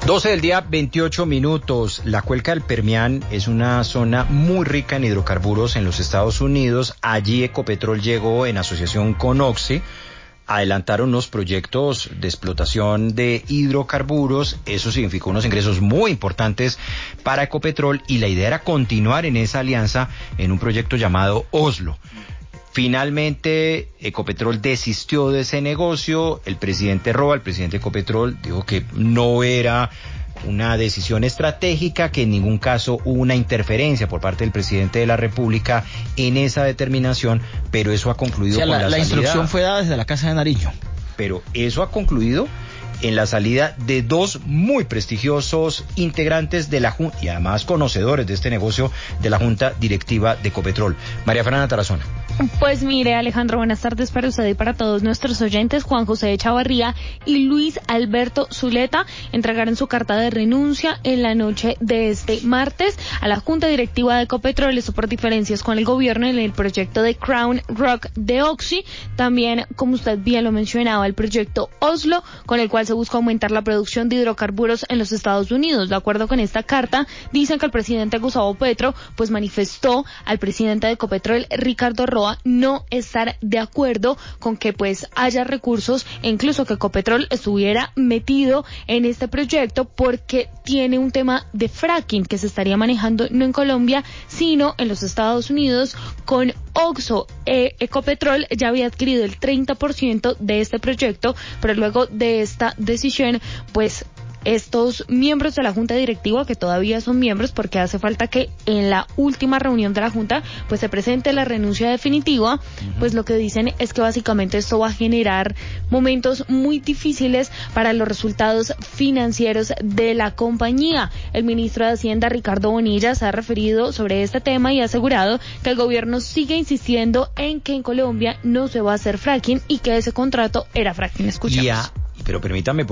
12 del día, 28 minutos. La cuenca del Permián es una zona muy rica en hidrocarburos en los Estados Unidos. Allí Ecopetrol llegó en asociación con Oxy. Adelantaron unos proyectos de explotación de hidrocarburos. Eso significó unos ingresos muy importantes para Ecopetrol y la idea era continuar en esa alianza en un proyecto llamado Oslo. Finalmente, Ecopetrol desistió de ese negocio. El presidente Roa, el presidente de Ecopetrol, dijo que no era una decisión estratégica, que en ningún caso hubo una interferencia por parte del presidente de la República en esa determinación, pero eso ha concluido con la salida. La instrucción fue dada desde la Casa de Nariño. Pero eso ha concluido en la salida de dos muy prestigiosos integrantes de la Junta y además conocedores de este negocio de la Junta Directiva de Ecopetrol. María Fernanda Tarazona. Pues mire, Alejandro, buenas tardes para usted y para todos nuestros oyentes. Juan José Echavarría y Luis Alberto Zuleta entregaron su carta de renuncia en la noche de este martes a la Junta Directiva de Ecopetrol, eso por diferencias con el gobierno en el proyecto de Crown Rock de Oxy. También, como usted bien lo mencionaba, el proyecto Oslo, con el cual se busca aumentar la producción de hidrocarburos en los Estados Unidos. De acuerdo con esta carta, dicen que el presidente Gustavo Petro pues manifestó al presidente de Ecopetrol, Ricardo Roa, no estar de acuerdo con que pues haya recursos e incluso que Ecopetrol estuviera metido en este proyecto porque tiene un tema de fracking que se estaría manejando no en Colombia sino en los Estados Unidos con Oxo. Ecopetrol ya había adquirido el 30% de este proyecto, pero luego de esta decisión pues estos miembros de la Junta Directiva, que todavía son miembros porque hace falta que en la última reunión de la Junta pues se presente la renuncia definitiva, pues lo que dicen es que básicamente esto va a generar momentos muy difíciles para los resultados financieros de la compañía. El ministro de Hacienda, Ricardo Bonilla, se ha referido sobre este tema y ha asegurado que el gobierno sigue insistiendo en que en Colombia no se va a hacer fracking y que ese contrato era fracking. Escuchamos. Pero permítame